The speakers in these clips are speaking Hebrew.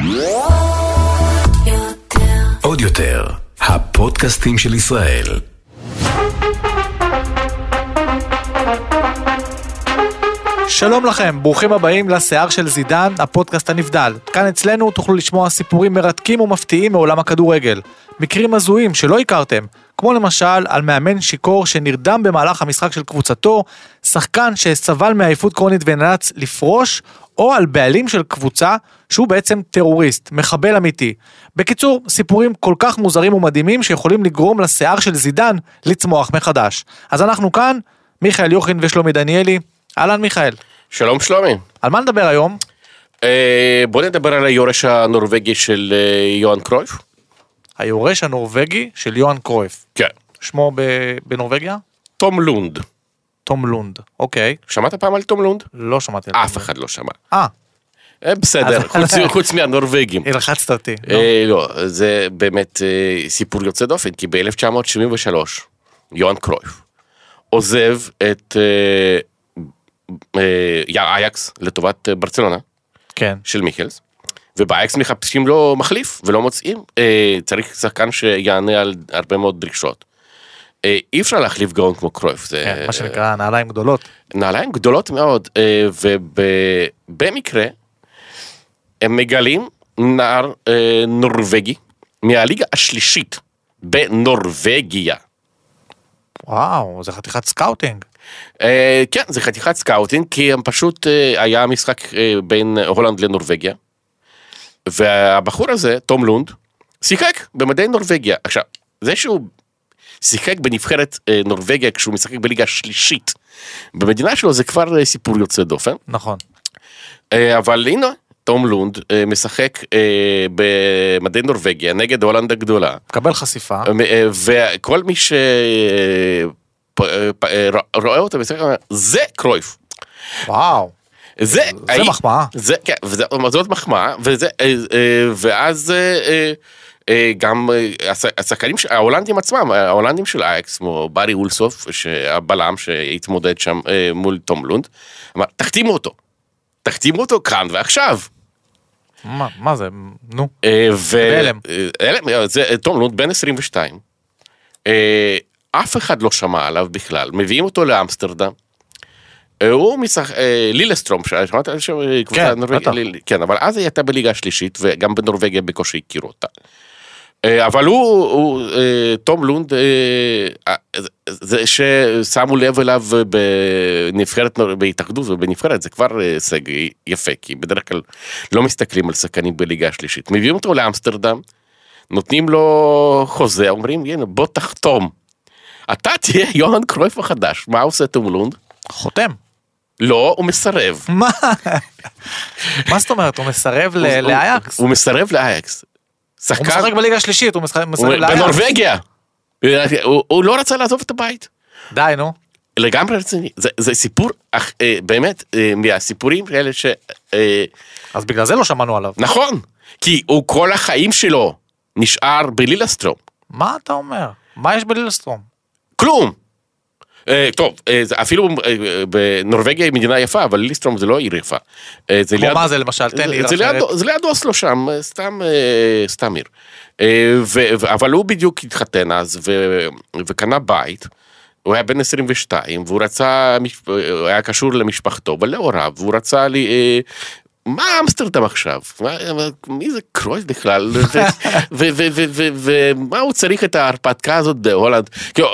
עוד יותר, הפודקאסטים של ישראל. שלום לכם, ברוכים הבאים לשיער של זידן, הפודקאסט הנבדל. כאן אצלנו תוכלו לשמוע סיפורים מרתקים ומפתיעים מעולם הכדורגל. מקרים הזויים שלא הכרתם, כמו למשל על מאמן שיקור שנרדם במהלך המשחק של קבוצתו, שחקן שסבל מעייפות קרונית ונאלץ לפרוש, או על בעלים של קבוצה שהוא בעצם טרוריסט, מחבל אמיתי. בקיצור, סיפורים כל כך מוזרים ומדהימים שיכולים לגרום לשיער של זידן לצמוח מחדש. אז אנחנו כאן, מיכאל יוחין ושלומי דניאלי. אהלן מיכאל. שלום שלומי. על מה נדבר היום? בוא נדבר על היורש הנורווגי של יוהאן קרויף. היורש הנורווגי של יוהאן קרויף. כן. שמו בנורווגיה? תום לונד. תום לונד, אוקיי. שמעת פעם על תום לונד? לא שמעתי על תום לונד. אף אחד לא שמע. בסדר, חוץ מהנורווגים. הלחצת אותי. לא, זה באמת סיפור יוצא דופן, כי ב-1973 יוהאן קרויף עוזב את אייקס לטובת ברצלונה, כן. של מיכלס, ובאייקס מחפשים לו מחליף ולא מוצאים, צריך שחקן שיענה על הרבה מאוד דרישות. אי אפשר להחליף גאון כמו קרויף. כן, מה שנקרא נעליים גדולות. נעליים גדולות מאוד, ובמקרה הם מגלים נער נורווגי מהליגה השלישית בנורווגיה. וואו, זה חתיכת סקאוטינג. כן, זה חתיכת סקאוטינג, כי הם פשוט היה משחק בין הולנד לנורווגיה, והבחור הזה, תום לונד, שיחק במדי נורווגיה. עכשיו, זה שהוא שיחק בנבחרת נורווגיה כשהוא משחק בליגה השלישית במדינה שלו, זה כבר סיפור יוצא דופן. נכון. אבל הנה, תום לונד משחק במדי נורווגיה נגד הולנד הגדולה. קבל חשיפה. וכל מי רואה אותו משחק, זה קרויף. וואו. זה מחמאה. כן, זאת מחמאה, ואז גם השחקנים, ההולנדים עצמם, ההולנדים של אייקס, כמו ברי אולסוף, הבלם שהתמודד שם מול תום לונד, אמר, תחתימו אותו כאן ועכשיו. מה זה? נו. בהלם. תום לונד בן 22. אף אחד לא שמע עליו בכלל. מביאים אותו לאמסטרדם. הוא משחק, לילסטרום, שמעת על שם קבוצה נורווגיה? כן, אבל אז הייתה בליגה השלישית, וגם בנורווגיה בקושי הכירו אותה. אבל הוא, תום לונד, זה ששמו לב אליו בנבחרת, בהתאחדות ובנבחרת, זה כבר הישג יפה, כי בדרך כלל לא מסתכלים על שחקנים בליגה השלישית. מביאים אותו לאמסטרדם, נותנים לו חוזה, אומרים, הנה, בוא תחתום. אתה תהיה יוהאן קרויף החדש. מה עושה תום לונד? חותם. לא, הוא מסרב. מה? מה זאת אומרת? הוא מסרב לאייקס? הוא מסרב לאייקס. הוא משחק בליגה השלישית, הוא מסרב לאייקס. בנורווגיה. הוא לא רצה לעזוב את הבית. די, נו. לגמרי רציני. זה סיפור, באמת, מהסיפורים האלה ש... אז בגלל זה לא שמענו עליו. נכון. כי הוא כל החיים שלו נשאר בלילסטרום. מה אתה אומר? מה יש בלילסטרום? כלום. טוב, אפילו בנורווגיה היא מדינה יפה, אבל לילסטרום זה לא עיר יפה. כמו מה זה למשל? תן לי עיר אחרת. זה ליד אוסלו שם, סתם עיר. אבל הוא בדיוק התחתן אז, וקנה בית, הוא היה בן 22, והוא רצה, הוא היה קשור למשפחתו, ולהוריו, והוא רצה מה אמסטרדם עכשיו? מי זה קרויף בכלל? ומה הוא צריך את ההרפתקה הזאת בהולנד?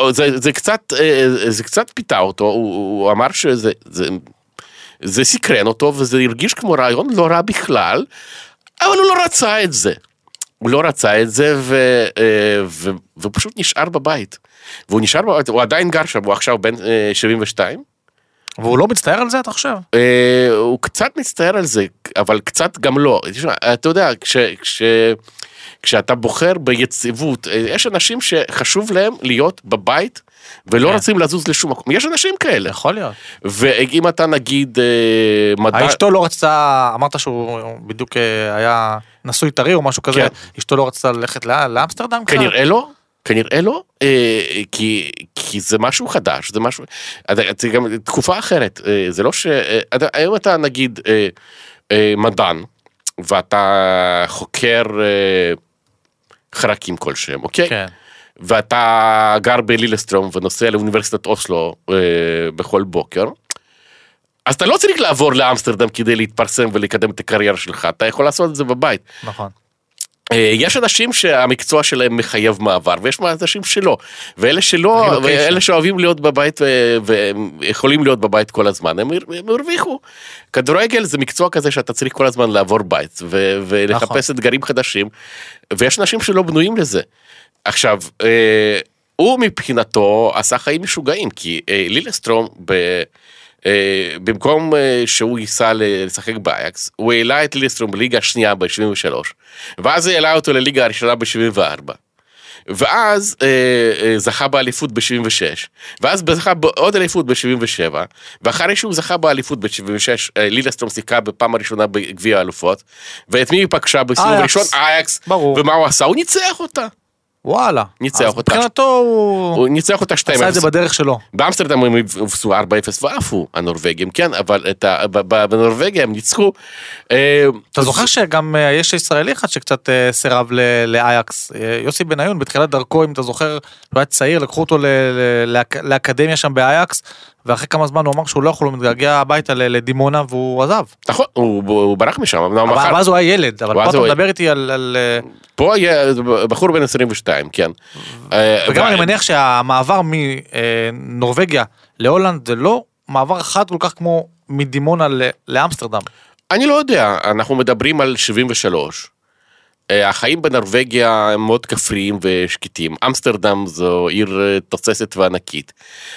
זה קצת פיתה אותו, הוא אמר שזה סקרן אותו, וזה הרגיש כמו רעיון לא רע בכלל, אבל הוא לא רצה את זה. הוא לא רצה את זה, והוא פשוט נשאר בבית. והוא נשאר בבית, הוא עדיין גר שם, הוא עכשיו בן 72, והוא לא מצטער על זה, אתה חושב? הוא קצת מצטער על זה, אבל קצת גם לא. אתה יודע, כשאתה בוחר ביציבות, יש אנשים שחשוב להם להיות בבית, ולא רוצים לזוז לשום מקום. יש אנשים כאלה. יכול להיות. ואם אתה נגיד... אשתו לא רצתה, אמרת שהוא בדיוק היה נשוי טרי או משהו כזה, אשתו לא רצתה ללכת לאמסטרדם? כנראה לא, כי זה משהו חדש, זה משהו, זה גם תקופה אחרת, זה לא ש... היום אתה נגיד מדען, ואתה חוקר חרקים כלשהם, אוקיי? כן. ואתה גר בלילסטרום ונוסע לאוניברסיטת אוסלו בכל בוקר, אז אתה לא צריך לעבור לאמסטרדם כדי להתפרסם ולקדם את הקריירה שלך, אתה יכול לעשות את זה בבית. נכון. יש אנשים שהמקצוע שלהם מחייב מעבר, ויש אנשים שלא, ואלה שלא, ואלה שאוהבים להיות בבית, ויכולים להיות בבית כל הזמן, הם הרוויחו. כדורגל זה מקצוע כזה שאתה צריך כל הזמן לעבור בית, ולחפש אתגרים חדשים, ויש אנשים שלא בנויים לזה. עכשיו, הוא מבחינתו עשה חיים משוגעים, כי לילסטרום במקום שהוא ייסע לשחק באייקס, הוא העלה את לילסטרום בליגה השנייה ב-73, ואז העלה אותו לליגה הראשונה ב-74, ואז זכה באליפות ב-76, ואז זכה בעוד אליפות ב-77, ואחרי שהוא זכה באליפות ב-76, לילסטרום שיחקה בפעם הראשונה בגביע האלופות, ואת מי היא פגשה בסיבוב הראשון? אייקס. ומה הוא עשה? הוא ניצח אותה. וואלה. ניצח אותה. מבחינתו הוא ניצח אותה 2-0. עשה את זה בדרך שלו. באמסטרדם הם הופסו 4-0 ועפו הנורווגים, כן, אבל בנורווגיה הם ניצחו. אתה זוכר שגם יש ישראלי אחד שקצת סירב לאייקס, יוסי בניון, בתחילת דרכו, אם אתה זוכר, הוא היה צעיר, לקחו אותו לאקדמיה שם באייקס, ואחרי כמה זמן הוא אמר שהוא לא יכול, הוא מתגעגע הביתה לדימונה, והוא עזב. נכון, הוא ברח משם. אבל אז הוא היה ילד, אבל פה אתה מדבר איתי על... פה היה בחור בן 22, כן. וגם אני מניח שהמעבר מנורווגיה להולנד, זה לא מעבר חד כל כך כמו מדימונה לאמסטרדם. אני לא יודע, אנחנו מדברים על 73. החיים בנורווגיה הם מאוד כפריים ושקטים. אמסטרדם זו עיר תוססת וענקית.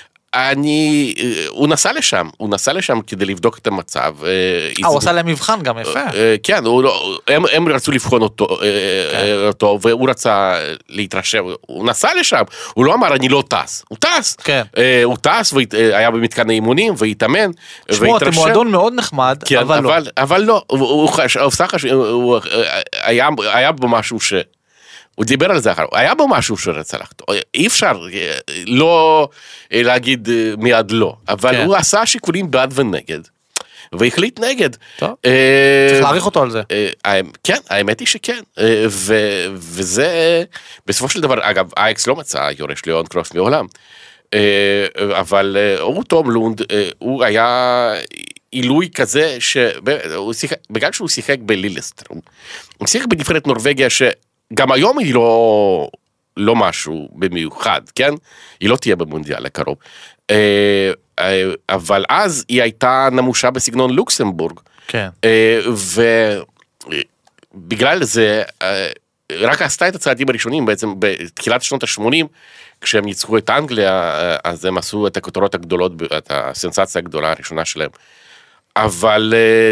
הוא נסע לשם כדי לבדוק את המצב. הוא עשה להם מבחן גם, יפה. כן, הם רצו לבחון אותו, והוא רצה להתרשם, הוא נסע לשם, הוא לא אמר אני לא טס, הוא טס. הוא טס והיה במתקן האימונים והתאמן. שמוע, אתם מועדון מאוד נחמד, אבל לא. אבל לא, הוא היה בו משהו הוא דיבר על זה אחר, היה בו משהו שרצה לחתום, אי אפשר לא להגיד מיד לא, אבל הוא עשה שיקולים בעד ונגד, והחליט נגד. טוב, צריך להעריך אותו על זה. כן, האמת היא שכן, וזה, בסופו של דבר, אגב, אייקס לא מצא יורש ליאון קרויף מעולם, אבל הוא תום לונד, הוא היה עילוי כזה, בגלל שהוא שיחק בלילסטרום, הוא שיחק בנבחרת נורווגיה גם היום היא לא משהו במיוחד, כן? היא לא תהיה במונדיאל הקרוב. אבל אז היא הייתה נמושה בסגנון לוקסמבורג. כן. ובגלל זה, רק עשתה את הצעדים הראשונים, בעצם בתחילת שנות ה-80, כשהם ניצחו את אנגליה, אז הם עשו את הכותרות הגדולות, את הסנסציה הגדולה הראשונה שלהם. אבל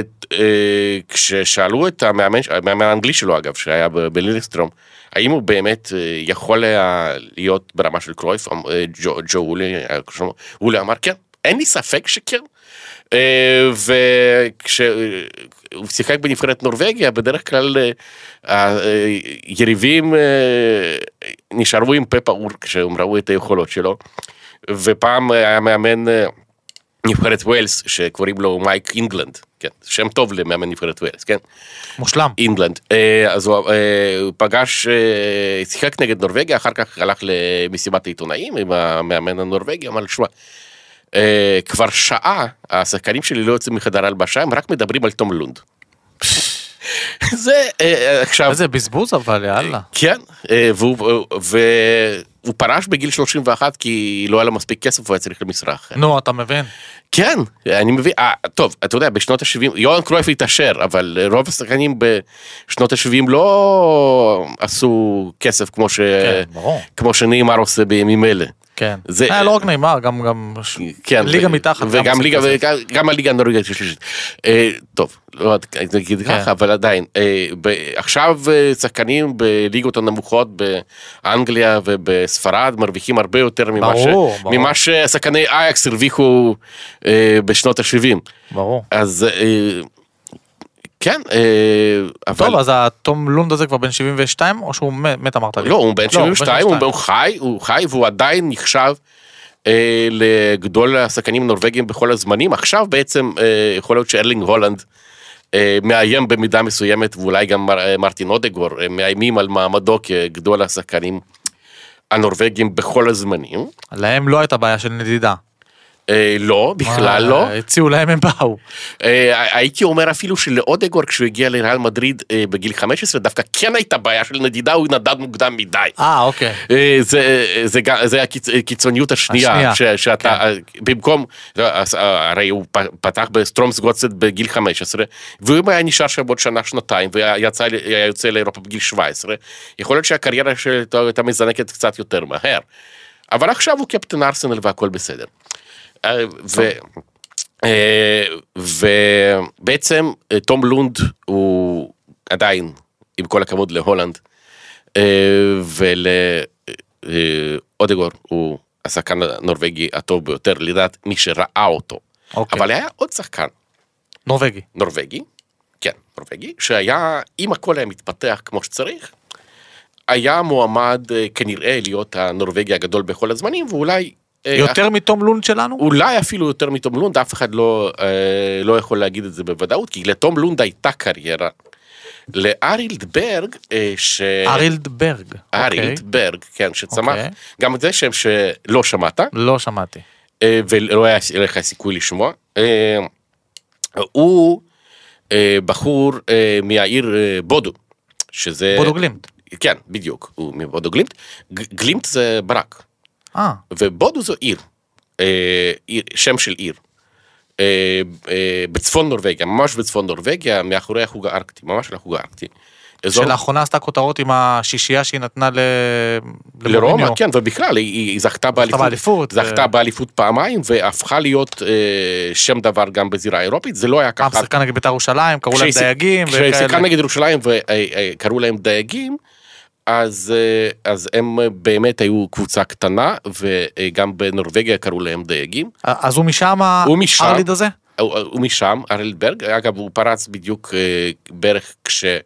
כששאלו את המאמן האנגלי שלו אגב, שהיה בלילסטרום, האם הוא באמת יכול להיות ברמה של קרויף, ג'ו אולי אמר כן, אין לי ספק שכן, וכשהוא שיחק בנבחרת נורווגיה, בדרך כלל יריבים נשארו עם פה פעור כשהם ראו את היכולות שלו, ופעם היה מאמן נבחרת ווילס, שקוראים לו מייק אינגלנד, כן, שם טוב למאמן נבחרת ווילס, כן? מושלם. אינגלנד. אז הוא פגש, שיחק נגד נורווגיה, אחר כך הלך למסיבת העיתונאים עם המאמן הנורווגי, אמר, שמה, כבר שעה, השחקנים שלי לא יוצאים מחדר הלבשה, הם רק מדברים על תום לונד. זה עכשיו... איזה בזבוז אבל, יאללה. כן, והוא פרש בגיל 31, כי לא היה לו מספיק כסף, הוא היה צריך למשרה אחרת. נו, אתה מבין? כן, אני מבין, טוב, אתה יודע, בשנות ה-70, יוהאן קרויף התעשר, אבל רוב השחקנים בשנות ה-70 לא עשו כסף כמו שנאמר עושה בימים אלה. כן, לא רק נאמר, גם ליגה מתחת. וגם הליגה הנורווגית השלישית. טוב, לא נגיד ככה, אבל עדיין, עכשיו שחקנים בליגות הנמוכות באנגליה ובספרד מרוויחים הרבה יותר ממה ששחקני אייקס הרוויחו בשנות ה-70. ברור. אז... כן, טוב, אז התום לונד הזה כבר בן 72, או שהוא מת, אמרת לי? לא, הוא בן 72, הוא חי, והוא עדיין נחשב לגדול השחקנים הנורווגיים בכל הזמנים. עכשיו בעצם יכול להיות שארלינג הולנד מאיים במידה מסוימת, ואולי גם מרטין אודגור, מאיימים על מעמדו כגדול השחקנים הנורווגים בכל הזמנים. להם לא הייתה בעיה של נדידה. לא, בכלל לא. הציעו להם, הם באו. הייתי אומר אפילו שלאודגור, כשהוא הגיע לריאל מדריד בגיל 15, דווקא כן הייתה בעיה של נדידה, הוא נדד מוקדם מדי. אוקיי. זה הקיצוניות השנייה, שאתה, במקום, הרי הוא פתח בסטרומס גוטסט בגיל 15, והוא היה נשאר שם עוד שנה, שנתיים, והיה יוצא לאירופה בגיל 17, יכול להיות שהקריירה שלו הייתה מזנקת קצת יותר מהר. אבל עכשיו הוא קפטן ארסנל והכל בסדר. ובעצם תום לונד הוא עדיין, עם כל הכבוד להולנד, ולאודגור הוא השחקן הנורווגי הטוב ביותר, לדעת מי שראה אותו. אבל היה עוד שחקן. נורווגי, כן, נורווגי, שהיה, אם הכל היה מתפתח כמו שצריך, היה מועמד כנראה להיות הנורווגי הגדול בכל הזמנים, ואולי יותר מתום לונד שלנו? אולי אפילו יותר מתום לונד, אף אחד לא יכול להגיד את זה בוודאות, כי לתום לונד הייתה קריירה. לארילד ברג, ארילד ברג, כן, שצמח, גם זה שם שלא שמעת. לא שמעתי. ולא היה לך סיכוי לשמוע. הוא בחור מהעיר בודו, שזה... בודו גלימט. כן, בדיוק, הוא מבודו גלימט. גלימט זה ברק. ובודו זו עיר, שם של עיר, בצפון נורווגיה, ממש בצפון נורווגיה, מאחורי החוג הארקטי, ממש על החוג הארקטי. שלאחרונה עשתה כותרות עם השישייה שהיא נתנה לרומא, כן, ובכלל, היא זכתה באליפות פעמיים, והפכה להיות שם דבר גם בזירה האירופית, זה לא היה ככה. שחקן נגד בית"ר ירושלים, קראו להם דייגים. כששחקן נגד ירושלים וקראו להם דייגים, אז הם באמת היו קבוצה קטנה, וגם בנורווגיה קראו להם דייגים. אז הוא משם, ארליד הזה? הוא משם, ארליד ברג, אגב, הוא פרץ בדיוק בערך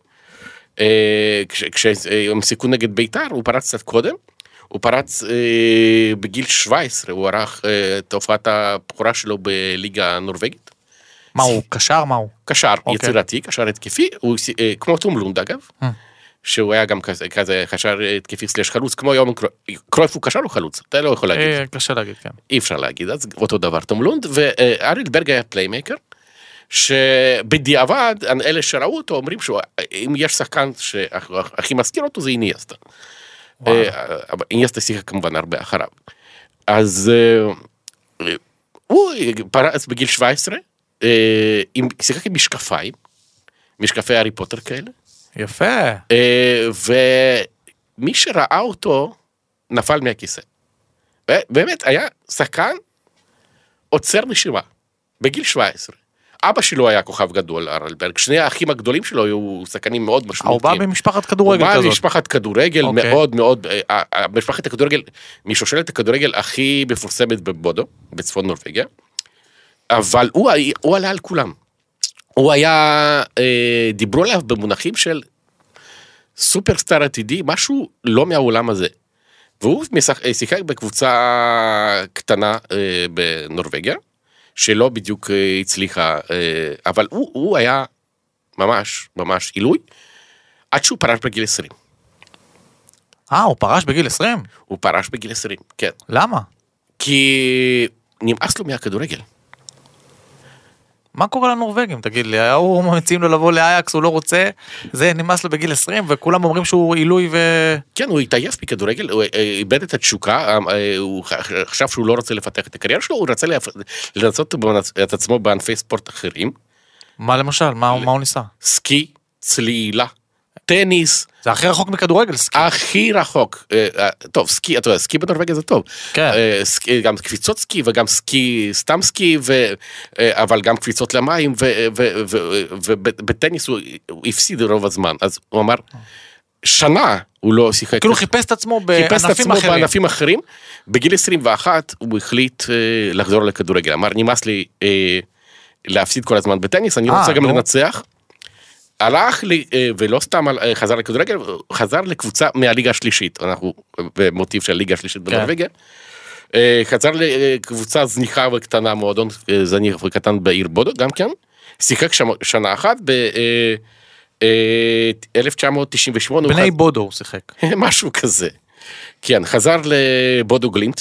כשהם סיכו נגד בית"ר, הוא פרץ קצת קודם, הוא פרץ בגיל 17, הוא ערך את הופעת הבכורה שלו בליגה הנורווגית. מה הוא, קשר? מה הוא? קשר יצירתי, קשר התקפי, כמו תום לונד אגב. שהוא היה גם כזה חשר התקפי סלש חלוץ, כמו היום קרויף הוא קשר או חלוץ? אתה לא יכול להגיד. קשה להגיד, כן. אי אפשר להגיד, אז אותו דבר תום לונד, וארילד ברג היה פליימקר, שבדיעבד, אלה שראו אותו, אומרים שאם יש שחקן שהכי מזכיר אותו, זה איניאסטה. איניאסטה שיחק כמובן הרבה אחריו. אז הוא פרץ בגיל 17, שיחק עם משקפי הארי פוטר כאלה, יפה. ומי שראה אותו נפל מהכיסא. באמת היה שחקן עוצר נשימה בגיל 17. אבא שלו היה כוכב גדול, ארילד ברג. שני האחים הגדולים שלו היו שחקנים מאוד משמעותיים. הוא בא במשפחת כדורגל כזאת. הוא בא ממשפחת כדורגל מאוד מאוד, משפחת הכדורגל, משושלת הכדורגל הכי מפורסמת בבודו, בצפון נורווגיה. אבל הוא עלה על כולם. הוא היה, דיברו עליו במונחים של סופרסטאר עתידי, משהו לא מהעולם הזה. והוא שיחק בקבוצה קטנה בנורווגיה, שלא בדיוק הצליחה, אבל הוא היה ממש עילוי, עד שהוא פרש בגיל 20. הוא פרש בגיל 20? הוא פרש בגיל 20, כן. למה? כי נמאס לו מהכדורגל. מה קורה לנורווגים? תגיד לי, הוא מציעים לו לבוא לאייקס, הוא לא רוצה, זה נמאס לו בגיל 20, וכולם אומרים שהוא עילוי כן, הוא התעייף מכדורגל, הוא איבד את התשוקה, הוא חשב שהוא לא רוצה לפתח את הקריירה שלו, הוא רצה לנסות את עצמו בענפי ספורט אחרים. מה למשל? מה הוא ניסה? סקי, צלילה, טניס. זה הכי רחוק מכדורגל, סקי. הכי רחוק. טוב, סקי, אתה יודע, סקי בנורווגיה זה טוב. כן. גם קפיצות סקי וגם סקי, סתם סקי, אבל גם קפיצות למים, ובטניס הוא הפסיד רוב הזמן. אז הוא אמר, שנה הוא לא שיחק. כאילו חיפש את עצמו בענפים אחרים. בגיל 21 הוא החליט לחזור לכדורגל. אמר, נמאס לי להפסיד כל הזמן בטניס, אני רוצה גם לנצח. הלך לי, ולא סתם חזר לכדורגל, חזר לקבוצה מהליגה השלישית, אנחנו במוטיב של הליגה השלישית בנורווגיה, חזר לקבוצה זניחה וקטנה, מועדון זניח וקטן בעיר בודו, גם כן, שיחק שנה אחת ב-1998. בני בודו הוא שיחק. משהו כזה. כן, חזר לבודו גלימט,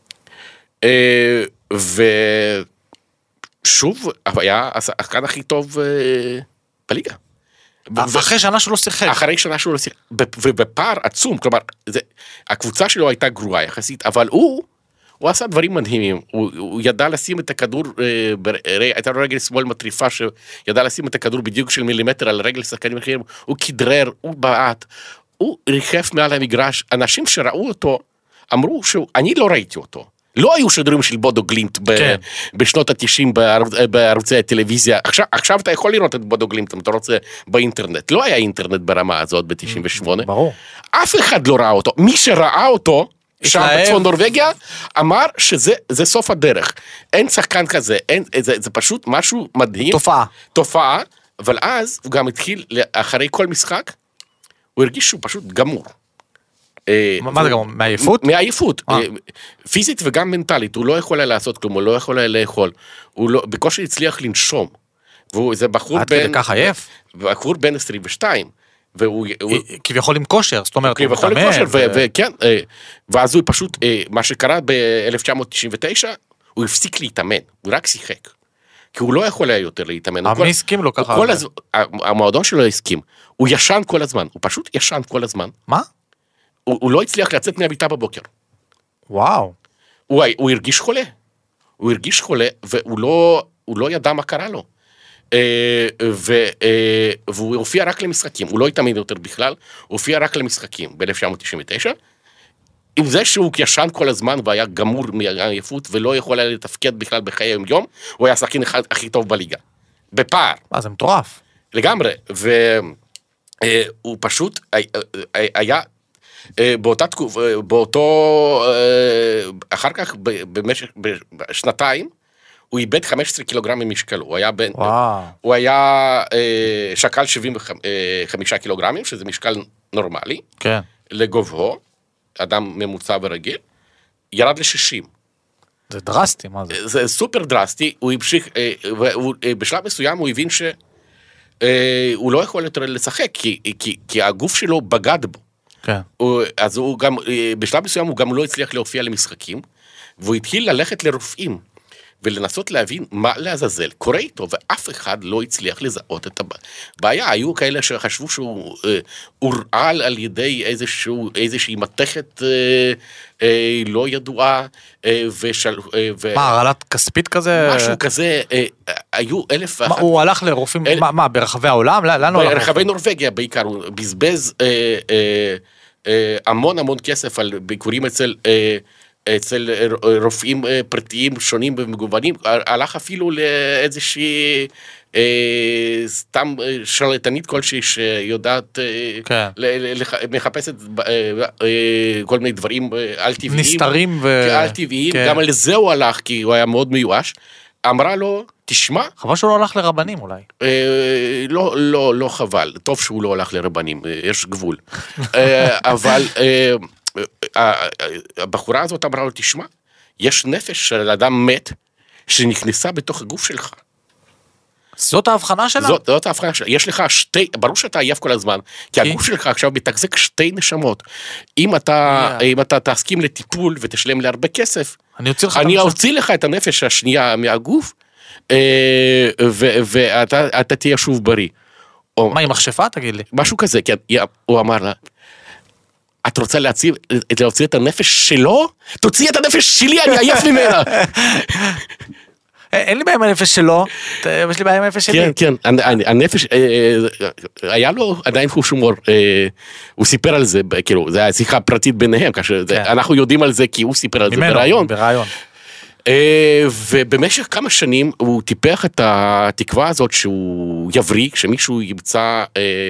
ושוב, היה השחקן הכי טוב בליגה. אחרי שנה שהוא לא שיחק. אחרי שנה שהוא לא שיחק, ובפער עצום, כלומר, הקבוצה שלו הייתה גרועה יחסית, אבל הוא עשה דברים מדהימים, הוא ידע לשים את הכדור, הייתה לו רגל שמאל מטריפה, שידע לשים את הכדור בדיוק של מילימטר על רגל שחקנים אחרים, הוא כדרר, הוא בעט, הוא ריחף מעל המגרש, אנשים שראו אותו, אמרו שאני לא ראיתי אותו, לא היו שדרים של בודו גלימט בשנות ה-90 בערוצי הטלוויזיה, עכשיו אתה יכול לראות את בודו גלימט, אם אתה רוצה באינטרנט, לא היה אינטרנט ברמה הזאת ב-98, ברור. אף אחד לא ראה אותו, מי שראה אותו, שם בצפון נורווגיה, אמר שזה סוף הדרך, אין שחקן כזה, זה פשוט משהו מדהים, תופעה, אבל אז הוא גם התחיל, אחרי כל משחק, הוא הרגיש שהוא פשוט גמור. מה זה גמור? מעייפות? מעייפות, פיזית וגם מנטלית, הוא לא יכול לעשות כלום, הוא לא יכול לאכול, הוא בקושי הצליח לנשום, וזה בחור בן 22, כביכול עם כושר, זאת אומרת, כביכול עם כושר, וכן, ואז הוא פשוט, מה שקרה ב-1999, הוא הפסיק להתאמן, הוא רק שיחק, כי הוא לא יכול היה יותר להתאמן. מי הסכים לו ככה? המועדון שלו הסכים, הוא ישן כל הזמן, הוא פשוט ישן כל הזמן. מה? הוא לא הצליח לצאת מהביתה בבוקר. וואו. הוא הרגיש חולה, והוא לא ידע מה קרה לו. והוא הופיע רק למשחקים, הוא לא התאמן יותר בכלל, הוא הופיע רק למשחקים ב-1999, עם זה שהוא ישן כל הזמן והיה גמור מעייפות ולא יכול היה לתפקד בכלל בחיי היום, הוא היה השחקן הכי טוב בליגה, בפער. זה מטורף. לגמרי, והוא פשוט היה אחר כך במשך שנתיים, הוא איבד 15 קילוגרם ממשקלו, הוא היה שקל 75 קילוגרמים, שזה משקל נורמלי, לגובהו, אדם ממוצע ורגיל, ירד ל-60. זה דרסטי, מה זה? זה סופר דרסטי, הוא המשיך, בשלב מסוים הוא הבין שהוא לא יכול יותר לשחק, כי הגוף שלו בגד בו. אז הוא גם, בשלב מסוים הוא גם לא הצליח להופיע למשחקים, והוא התחיל ללכת לרופאים, ולנסות להבין מה לעזאזל קורה איתו, ואף אחד לא הצליח לזהות את הבעיה. היו כאלה שחשבו שהוא הורעל על ידי איזושהי מתכת לא ידועה, מה, הרעלת כספית כזה? משהו כזה, היו 1,001. הוא הלך לרופאים, מה, ברחבי העולם? ברחבי נורווגיה בעיקר, הוא בזבז המון כסף על ביקורים אצל רופאים פרטיים שונים ומגוונים, הלך אפילו לאיזושהי סתם שרלטנית כלשהי שיודעת מחפשת כל מיני דברים על טבעיים, נסתרים על טבעיים, גם על זה הוא הלך כי הוא היה מאוד מיואש, אמרה לו, תשמע, חבל שהוא לא הלך לרבנים אולי. לא חבל, טוב שהוא לא הלך לרבנים, יש גבול, אבל הבחורה הזאת אמרה לו, תשמע, יש נפש של אדם מת שנכנסה בתוך הגוף שלך. זאת ההבחנה שלה? זאת ההבחנה שלה. יש לך ברור שאתה עייף כל הזמן, כי הגוף שלך עכשיו מתחזק שתי נשמות. אם אתה תסכים לטיפול ותשלם להרבה כסף, אני אוציא לך את הנפש השנייה מהגוף, ואתה תהיה שוב בריא. מה, עם מכשפה? תגיד לי. משהו כזה, כי הוא אמר לה, את רוצה להוציא את הנפש שלו? תוציא את הנפש שלי, אני עייף ממנה. אין לי בעיה עם הנפש שלו, יש לי בעיה עם הנפש שלי. כן, הנפש, היה לו עדיין חוש הומור, הוא סיפר על זה, כאילו, זה היה שיחה פרטית ביניהם, אנחנו יודעים על זה כי הוא סיפר על זה ברעיון. ובמשך כמה שנים הוא טיפח את התקווה הזאת שהוא יבריא, כשמישהו ימצא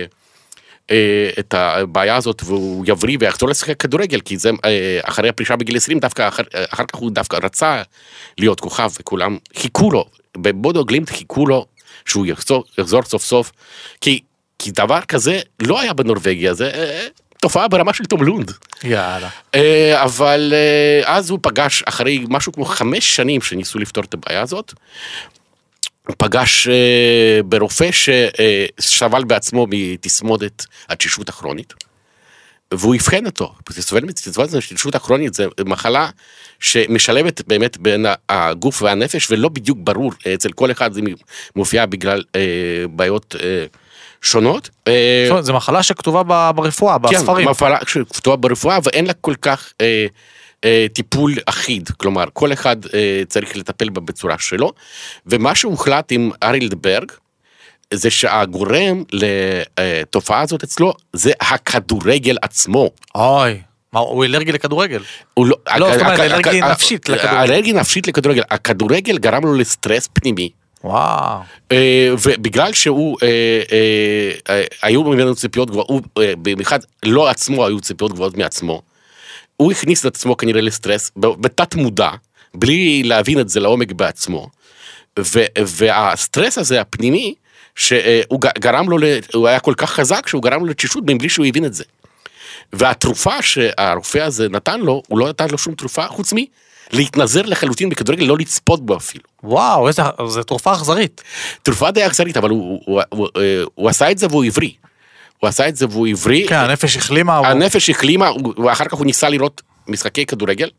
את הבעיה הזאת והוא יבריא ויחזור לשחק כדורגל, כי זה אחרי הפרישה בגיל 20 דווקא, אחר כך הוא דווקא רצה להיות כוכב, וכולם חיכו לו, בבודו גלימט חיכו לו שהוא יחזור סוף סוף, כי דבר כזה לא היה בנורווגיה, זה תופעה ברמה של תום לונד. יאללה. אבל אז הוא פגש אחרי משהו כמו 5 שנים שניסו לפתור את הבעיה הזאת, פגש ברופא שסבל בעצמו מתסמודת התשישות הכרונית, והוא הבחן אותו. תסמודת התשישות הכרונית זה מחלה שמשלבת באמת בין הגוף והנפש, ולא בדיוק ברור, אצל כל אחד זה מופיע בגלל בעיות שונות. זו מחלה שכתובה ברפואה, בספרים. כן, מחלה שכתובה ברפואה, ואין לה כל כך טיפול אחיד, כלומר, כל אחד צריך לטפל בה בצורה שלו, ומה שהוחלט עם ארילדברג, זה שהגורם לתופעה הזאת אצלו, זה הכדורגל עצמו. אוי, מה, הוא אלרגי לכדורגל? לא, זאת אומרת, אלרגי נפשית לכדורגל. אלרגי נפשית לכדורגל. הכדורגל גרם לו לסטרס פנימי. וואו. ובגלל שהוא, היו ממנו ציפיות גבוהות, במיוחד לא עצמו היו ציפיות גבוהות מעצמו, הוא הכניס את עצמו כנראה לסטרס, בתת מודע, בלי להבין את זה לעומק בעצמו, והסטרס הזה הפנימי, שהוא גרם לו, הוא היה כל כך חזק, שהוא גרם לו לתשישות, בלי שהוא הבין את זה. והתרופה שהרופא הזה נתן לו, הוא לא נתן לו שום תרופה, חוץ להתנזר לחלוטין בכדורגל, לא לצפות בו אפילו. וואו, זו תרופה אכזרית. תרופה די אכזרית, אבל הוא עשה את זה והוא עברי. הוא עשה את זה והוא עברי. כן, הנפש החלימה. הנפש החלימה, ואחר כך הוא ניסה לראות משחקי כדורגל,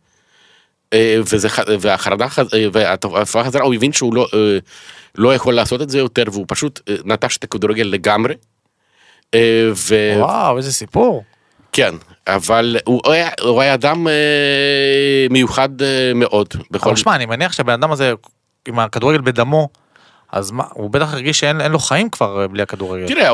והתופעה חזרה, הוא הבין שהוא לא יכול לעשות את זה יותר, והוא פשוט נטש את הכדורגל לגמרי. וואו, איזה סיפור. כן, אבל הוא היה אדם מיוחד מאוד. אבל שמע, אני מניח שהבן אדם הזה, עם הכדורגל בדמו, אז מה, הוא בטח הרגיש שאין לו חיים כבר בלי הכדורגל. תראה,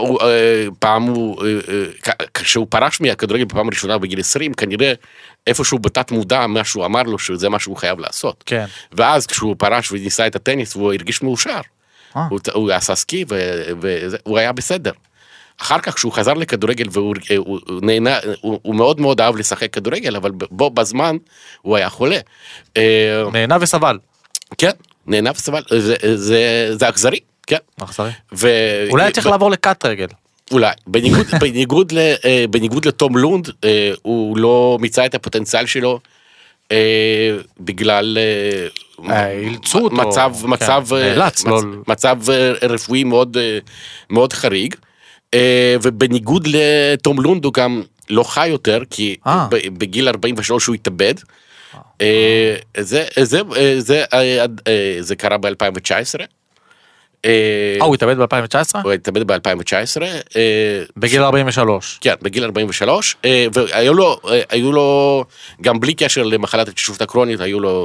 כשהוא פרש מהכדורגל בפעם הראשונה בגיל 20, כנראה איפשהו בתת מודע משהו אמר לו שזה מה שהוא חייב לעשות. כן. ואז כשהוא פרש וניסה את הטניס, הוא הרגיש מאושר. הוא עשה סקי והוא היה בסדר. אחר כך כשהוא חזר לכדורגל והוא נהנה, הוא מאוד מאוד אהב לשחק כדורגל, אבל בו בזמן הוא היה חולה. נהנה וסבל. כן, נהנה וסבל, זה אכזרי, כן. אכזרי. אולי צריך לעבור לקט רגל. אולי, בניגוד לתום לונד, הוא לא מיצה את הפוטנציאל שלו, בגלל אילצות, מצב רפואי מאוד חריג, ובניגוד לתום לונד הוא גם לא חי יותר, כי בגיל 43 הוא התאבד, זה קרה ב-2019. הוא התאבד ב-2019? הוא התאבד ב-2019. בגיל 43. כן, בגיל 43, והיו לו, גם בלי קשר למחלת התשישות הקרונית,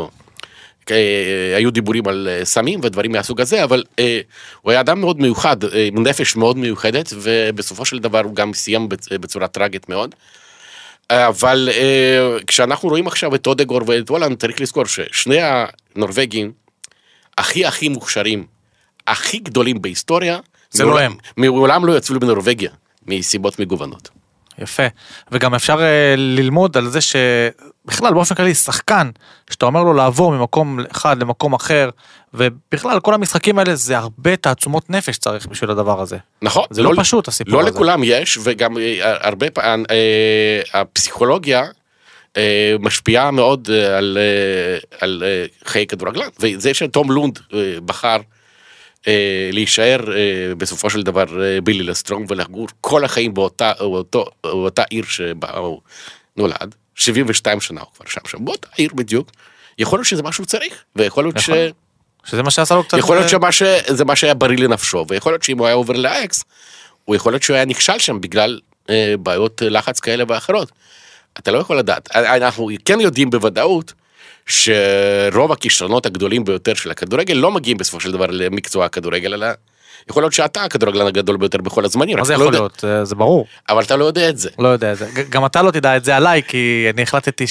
היו דיבורים על סמים ודברים מהסוג הזה, אבל הוא היה אדם מאוד מיוחד, עם נפש מאוד מיוחדת, ובסופו של דבר הוא גם סיים בצורה טרגית מאוד. אבל כשאנחנו רואים עכשיו את אודגור ואת הולנד, צריך לזכור ששני הנורווגים הכי מוכשרים, הכי גדולים בהיסטוריה, זה לא הם. מעולם לא יצאו בנורווגיה, מסיבות מגוונות. יפה, וגם אפשר ללמוד על זה שבכלל באופן כללי שחקן, שאתה אומר לו לעבור ממקום אחד למקום אחר, ובכלל כל המשחקים האלה זה הרבה תעצומות נפש צריך בשביל הדבר הזה. נכון. זה לא פשוט הסיפור הזה. לא לכולם יש, וגם הרבה פעמים הפסיכולוגיה משפיעה מאוד על חיי כדורגלן, וזה שתום לונד בחר להישאר בסופו של דבר בלילסטרום ולגור כל החיים באותה עיר שבה הוא נולד, 72 שנה הוא כבר שם, באותה עיר בדיוק, יכול להיות שזה משהו צריך, ויכול להיות שזה מה שעשה לו קצת... יכול להיות שזה מה שהיה בריא לנפשו, ויכול להיות שאם הוא היה עובר לאקס, הוא יכול להיות שהוא היה נכשל שם בגלל בעיות לחץ כאלה ואחרות. אתה לא יכול לדעת. אנחנו כן יודעים בוודאות, שרוב הכישרונות הגדולים ביותר של הכדורגל לא מגיעים בסופו של דבר למקצוע הכדורגל, אלא יכול להיות שאתה הכדורגלן הגדול ביותר בכל הזמנים. מה זה יכול להיות? זה ברור. אבל אתה לא יודע את זה. לא יודע את זה. גם אתה לא תדע את זה עליי, כי אני החלטתי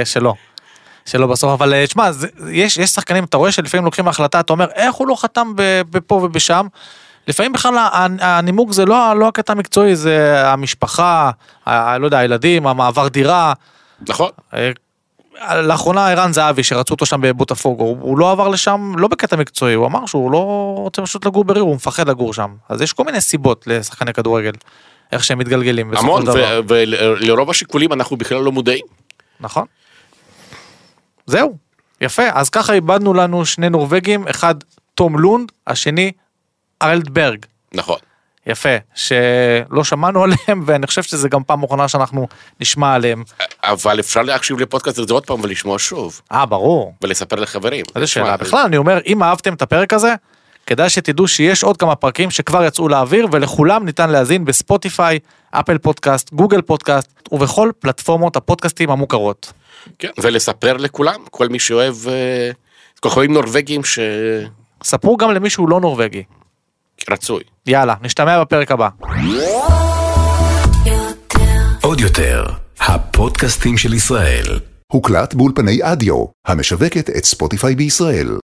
שלא בסוף. אבל תשמע, יש שחקנים, אתה רואה שלפעמים לוקחים ההחלטה, אתה אומר, איך הוא לא חתם בפה ובשם? לפעמים בכלל הנימוק זה לא הקטע המקצועי, זה המשפחה, לא יודע, הילדים, המעבר דירה. נכון. לאחרונה ערן זהבי שרצו אותו שם בבוטפוגו, הוא לא עבר לשם, לא בקטע מקצועי, הוא אמר שהוא לא רוצה פשוט לגור בריר, הוא מפחד לגור שם. אז יש כל מיני סיבות לשחקני כדורגל, איך שהם מתגלגלים. המון, ולרוב השיקולים אנחנו בכלל לא מודעים. נכון. זהו, יפה. אז ככה איבדנו לנו שני נורווגים, אחד תום לונד, השני ארלדברג. נכון. יפה, שלא שמענו עליהם, ואני חושב שזה גם פעם אחרונה שאנחנו נשמע עליהם. אבל אפשר להקשיב לפודקאסט הזה עוד פעם ולשמוע שוב. ברור. ולספר לחברים. איזה שאלה. בכלל, אני אומר, אם אהבתם את הפרק הזה, כדאי שתדעו שיש עוד כמה פרקים שכבר יצאו לאוויר, ולכולם ניתן להזין בספוטיפיי, אפל פודקאסט, גוגל פודקאסט, ובכל פלטפורמות הפודקאסטים המוכרות. כן, ולספר לכולם, כל מי שאוהב כוכבים נורווגיים ספרו גם למי שהוא לא נורווגי. רצוי. יאללה, נשתמע בפרק הבא. עוד יותר, הפודקאסטים של ישראל. הוקלט באולפני אדיו, המשווקת את ספוטיפיי בישראל.